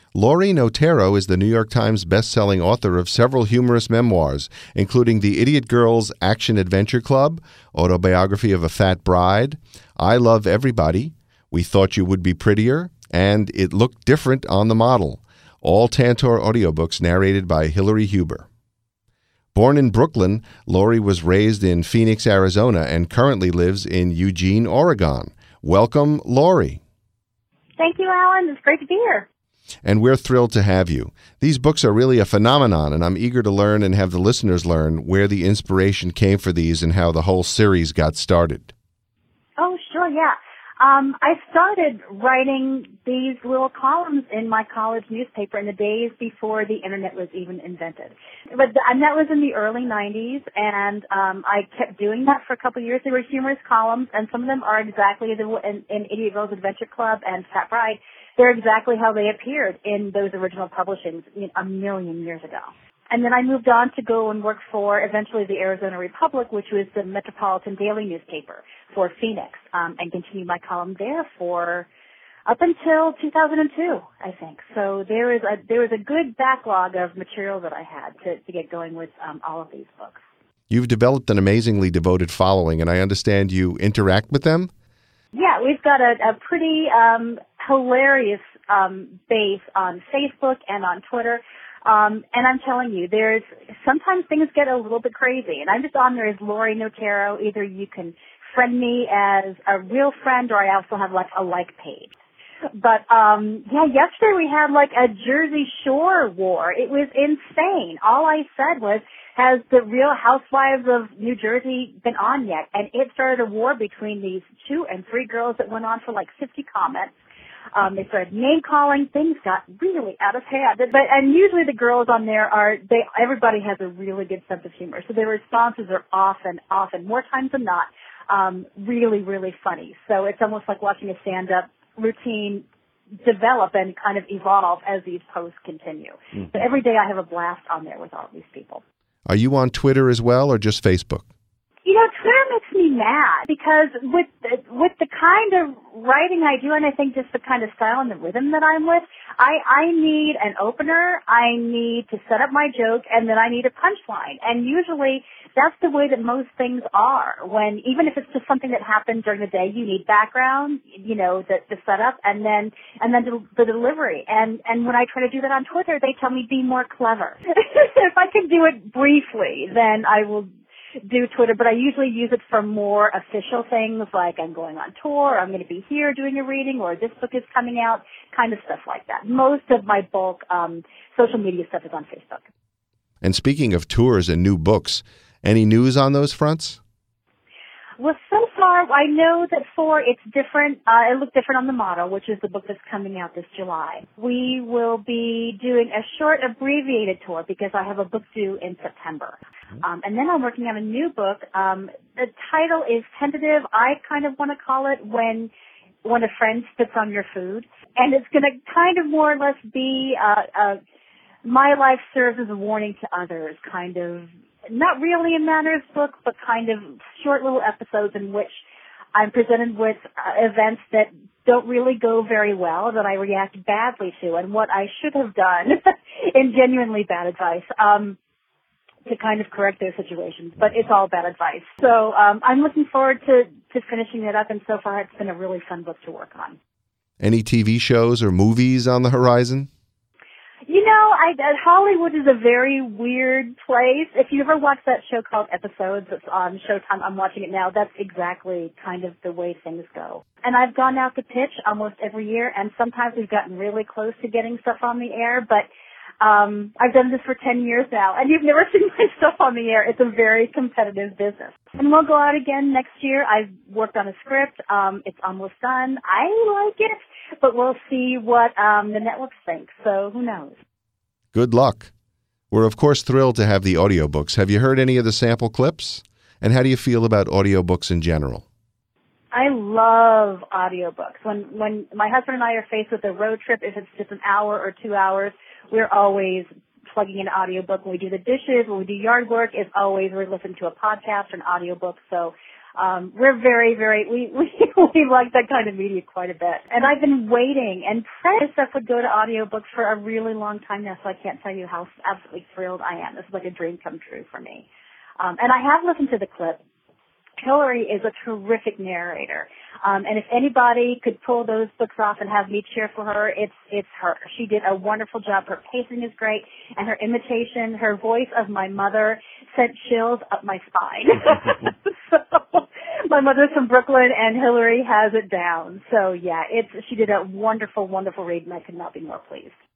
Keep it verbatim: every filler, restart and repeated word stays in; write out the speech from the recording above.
Lori Notero is the New York Times best-selling author of several humorous memoirs, including The Idiot Girls Action Adventure Club, Autobiography of a Fat Bride, I Love Everybody, We Thought You Would Be Prettier, and It Looked Different on the Model, all Tantor audiobooks narrated by Hillary Huber. Born in Brooklyn, Lori was raised in Phoenix, Arizona, and currently lives in Eugene, Oregon. Welcome, Lori. Thank you, Alan. It's great to be here. And we're thrilled to have you. These books are really a phenomenon, and I'm eager to learn and have the listeners learn where the inspiration came for these and how the whole series got started. Oh, sure, yeah. Um, I started writing these little columns in my college newspaper in the days before the Internet was even invented. But th- and that was in the early nineties, and um, I kept doing that for a couple of years. They were humorous columns, and some of them are exactly the in, in Idiot Girls Adventure Club and Fat Bride. They're exactly how they appeared in those original publishings you know, a million years ago. And then I moved on to go and work for, eventually, the Arizona Republic, which was the Metropolitan Daily newspaper for Phoenix, um, and continued my column there for up until two thousand two, I think. So there is a there was a good backlog of material that I had to, to get going with um, all of these books. You've developed an amazingly devoted following, and I understand you interact with them? Yeah, we've got a, a pretty um, hilarious um, base on Facebook and on Twitter. Um, and I'm telling you, there's sometimes things get a little bit crazy, and I'm just on there as Lori Notero. Either you can friend me as a real friend, or I also have like a like page. But um, yeah, yesterday we had like a Jersey Shore war. It was insane. All I said was, has the Real Housewives of New Jersey been on yet? And it started a war between these two and three girls that went on for like fifty comments. Um, they started name calling. Things got really out of hand. But and usually the girls on there are they. Everybody has a really good sense of humor, so their responses are often, often more times than not, um, really, really funny. So it's almost like watching a stand-up routine develop and kind of evolve as these posts continue. Mm-hmm. So every day I have a blast on there with all these people. Are you on Twitter as well, or just Facebook? You know, Twitter makes me mad because with the, with the kind of writing I do, and I think just the kind of style and the rhythm that I'm with, I, I need an opener, I need to set up my joke, and then I need a punchline. And usually that's the way that most things are. When even if it's just something that happened during the day, you need background, you know, the, the setup, and then and then the, the delivery. And and when I try to do that on Twitter, they tell me be more clever. If I can do it briefly, then I will do Twitter, but I usually use it for more official things like I'm going on tour, I'm going to be here doing a reading, or this book is coming out, kind of stuff like that. Most of my bulk um, social media stuff is on Facebook. And speaking of tours and new books, any news on those fronts? Well, so far, I know that for It's Different, uh, it looked different on the model, which is the book that's coming out this July. We will be doing a short abbreviated tour because I have a book due in September. Um, and then I'm working on a new book. Um, the title is tentative. I kind of want to call it When When a Friend Spits on Your Food. And it's going to kind of more or less be uh, uh, my life serves as a warning to others, kind of not really a manners book, but kind of short little episodes in which I'm presented with uh, events that don't really go very well, that I react badly to, and what I should have done in genuinely bad advice um, to kind of correct those situations. But it's all bad advice. So um, I'm looking forward to, to finishing it up, and so far it's been a really fun book to work on. Any T V shows or movies on the horizon? You know, I, uh, Hollywood is a very weird place. If you ever watch that show called Episodes, it's on Showtime, I'm watching it now, that's exactly kind of the way things go. And I've gone out to pitch almost every year, and sometimes we've gotten really close to getting stuff on the air, but um, I've done this for ten years now, and you've never seen my stuff on the air. It's a very competitive business. And we'll go out again next year. I've worked on a script. Um, it's almost done. I like it. But we'll see what um, the networks think, so who knows. Good luck. We're, of course, thrilled to have the audiobooks. Have you heard any of the sample clips? And how do you feel about audiobooks in general? I love audiobooks. When when my husband and I are faced with a road trip, if it's just an hour or two hours, we're always plugging in an audiobook. When we do the dishes, when we do yard work, it's always we're listening to a podcast or an audiobook. So Um, we're very, very, we, we, we like that kind of media quite a bit. And I've been waiting and praying stuff would go to audiobooks for a really long time now, so I can't tell you how absolutely thrilled I am. This is like a dream come true for me. Um, and I have listened to the clip. Hillary is a terrific narrator. Um, and if anybody could pull those books off and have me cheer for her, it's it's her. She did a wonderful job. Her pacing is great, and her imitation, her voice of my mother sent chills up my spine. So, my mother's from Brooklyn, and Hillary has it down. So yeah, it's she did a wonderful, wonderful read, and I could not be more pleased.